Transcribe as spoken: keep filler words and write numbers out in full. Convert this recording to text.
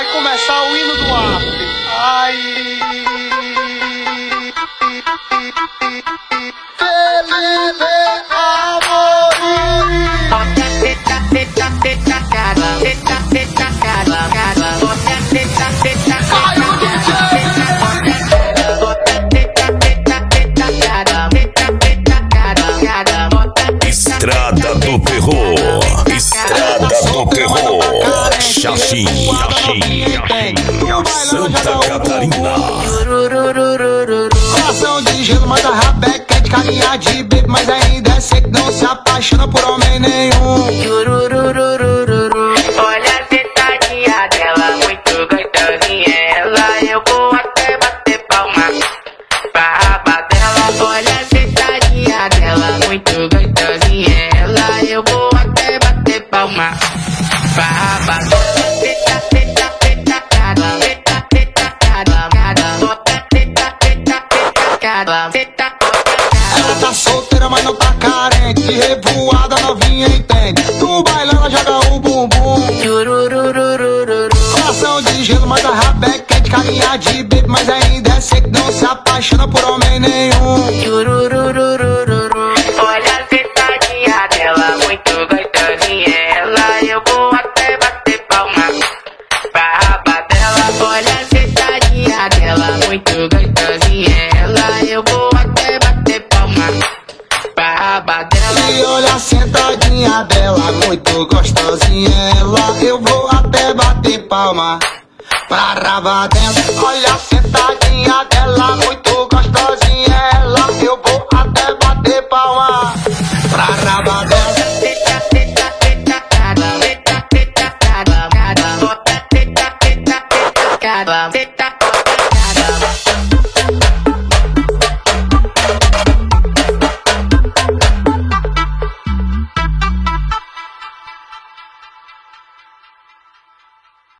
vai começar o hino do after. Ai. Felipe Amorim. Estrada do Terror, Estrada do Terror, Xaxim, Santa Catarina. Coração de gelo, manda rabeca, de carinha de bebê, mas ainda é seco, não se apaixona por homem nenhum. Olha a sentadinha dela, muito gostosinha ela, eu vou até bater palma pra raba dela. Olha a sentadinha dela, muito gostosinha ela, eu vou até bater palma pra raba dela. Ela tá solteira, mas não tá carente, de revoada novinha entende. No bailão ela joga o bumbum. Coração de gelo, manda rabeca, de carinha de bebê, mas ainda é seco, não se apaixona por homem nenhum. Olha a sentadinha dela, muito gostosinha ela, eu vou até bater palma pra raba dela. Olha a sentadinha dela, muito gostosinha ela, eu vou até bater palma pra raba dela. E olha a sentadinha dela, muito gostosinha ela, eu vou até bater palma pra raba dela. Olha a sentadinha dela, muito gostosinha ela, eu vou até bater palma pra raba dela.